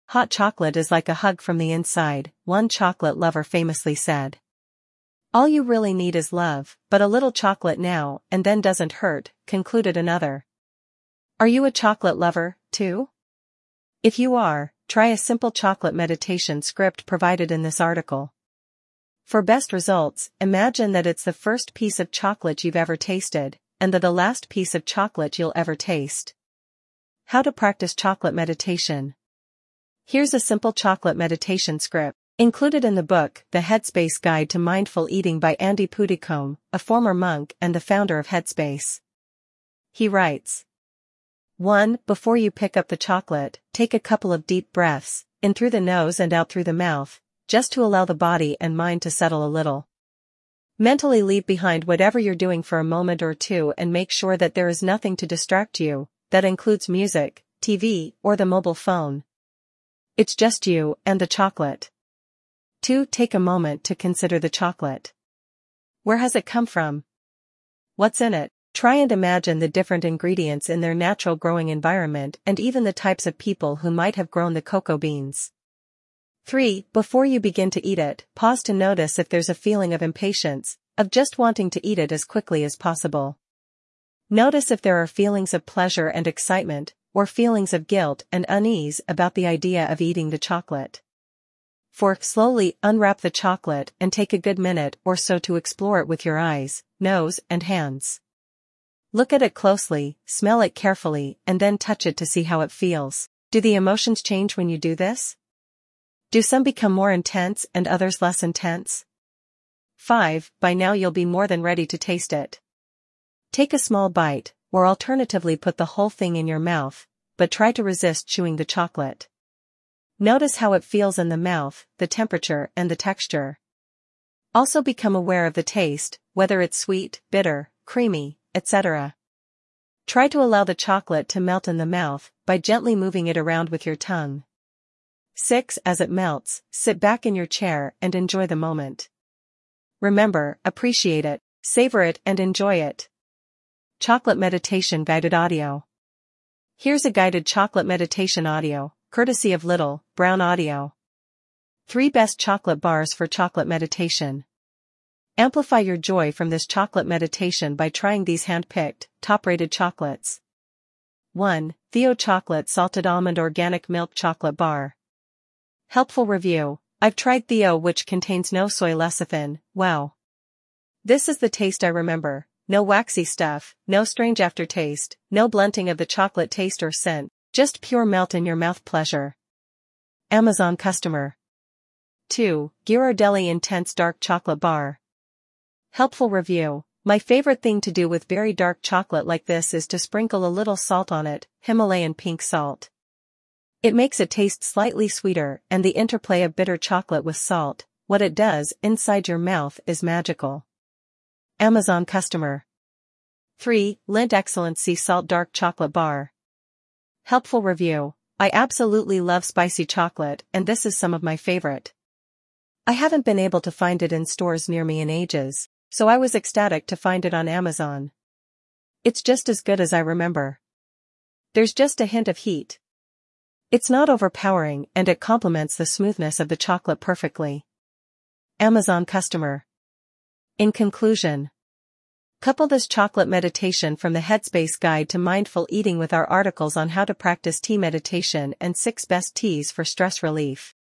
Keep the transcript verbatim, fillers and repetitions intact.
Hot chocolate is like a hug from the inside, one chocolate lover famously said. All you really need is love, but a little chocolate now and then doesn't hurt, concluded another. Are you a chocolate lover, too? If you are, try a simple chocolate meditation script provided in this article. For best results, imagine that it's the first piece of chocolate you've ever tasted, and the, the last piece of chocolate you'll ever taste. How to practice chocolate meditation. Here's a simple chocolate meditation script, included in the book, The Headspace Guide to Mindful Eating by Andy Puddicombe, a former monk and the founder of Headspace. He writes. one. Before you pick up the chocolate, take a couple of deep breaths, in through the nose and out through the mouth, just to allow the body and mind to settle a little. Mentally leave behind whatever you're doing for a moment or two and make sure that there is nothing to distract you, that includes music, T V, or the mobile phone. It's just you and the chocolate. two. Take a moment to consider the chocolate. Where has it come from? What's in it? Try and imagine the different ingredients in their natural growing environment and even the types of people who might have grown the cocoa beans. three. Before you begin to eat it, pause to notice if there's a feeling of impatience, of just wanting to eat it as quickly as possible. Notice if there are feelings of pleasure and excitement, or feelings of guilt and unease about the idea of eating the chocolate. four. Slowly unwrap the chocolate and take a good minute or so to explore it with your eyes, nose, and hands. Look at it closely, smell it carefully, and then touch it to see how it feels. Do the emotions change when you do this? Do some become more intense and others less intense? five. By now you'll be more than ready to taste it. Take a small bite, or alternatively put the whole thing in your mouth, but try to resist chewing the chocolate. Notice how it feels in the mouth, the temperature and the texture. Also become aware of the taste, whether it's sweet, bitter, creamy, et cetera. Try to allow the chocolate to melt in the mouth by gently moving it around with your tongue. six. As it melts, sit back in your chair and enjoy the moment. Remember, appreciate it, savor it and enjoy it. Chocolate Meditation Guided Audio. Here's a guided chocolate meditation audio, courtesy of Little Brown Audio. Three best chocolate bars for chocolate meditation. Amplify your joy from this chocolate meditation by trying these hand-picked, top-rated chocolates. one. Theo Chocolate Salted Almond Organic Milk Chocolate Bar. Helpful review. I've tried Theo, which contains no soy lecithin. Wow. This is the taste I remember. No waxy stuff, no strange aftertaste, no blunting of the chocolate taste or scent, just pure melt-in-your-mouth pleasure. Amazon customer. two. Ghirardelli Intense Dark Chocolate Bar. Helpful review. My favorite thing to do with very dark chocolate like this is to sprinkle a little salt on it, Himalayan pink salt. It makes it taste slightly sweeter, and the interplay of bitter chocolate with salt, what it does inside your mouth is magical. Amazon customer. three. Lindt Excellent Sea Salt Dark Chocolate Bar. Helpful review. I absolutely love spicy chocolate, and this is some of my favorite. I haven't been able to find it in stores near me in ages, so I was ecstatic to find it on Amazon. It's just as good as I remember. There's just a hint of heat. It's not overpowering and it complements the smoothness of the chocolate perfectly. Amazon customer. In conclusion, couple this chocolate meditation from the Headspace Guide to Mindful Eating with our articles on how to practice tea meditation and six best teas for stress relief.